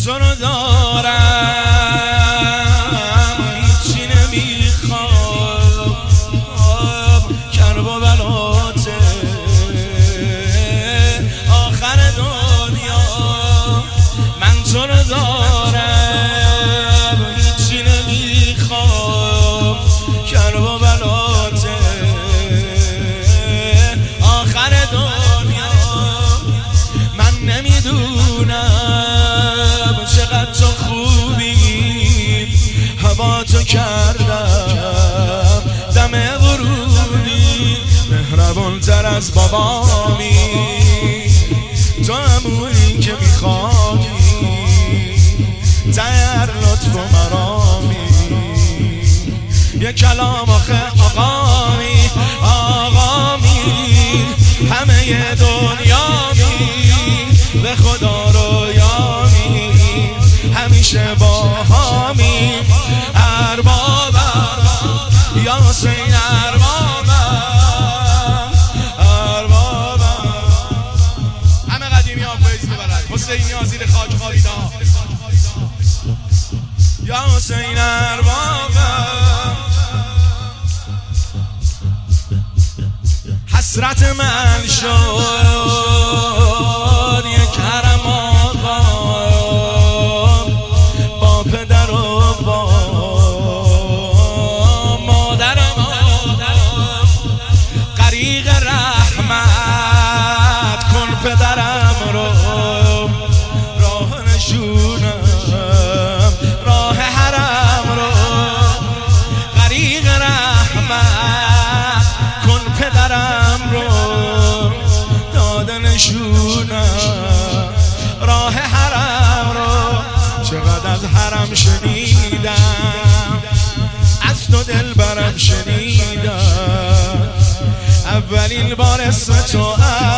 تو رو دارم هیچی نمیخوام، کرب و بلاته آخر دنیا. من تو رو دارم هیچی نمیخوام، کرب و بلاته آخر دنیا. من نمیدونم چقدر تو خوبی، هوا تو کردم دم ورودی، مهربان تر از بابامی، تو همونی که میخوایی، در لطف و مرامی. یه کلام آخه آقامی، آقامی همه دنیامی، به خدا رویامی، همیشه با هامی. اربابم یا حسین، اربابم، اربابم. همه قدیمی ها فیض ببرن. حسینی ها زیر خاک خوابیده ها، یا حسین اربابم. حسرت من شد یک حرم آقا، با پدر و با مادرم غریق رحمت کن پدرم رو، راه نشونم راه حرم رو، غریق رحمت کن پدرم رو، داده نشونم راه حرم رو. چقدر از حرم شنیدم، از تو دل برم شنیدم، اولین بار اسم تو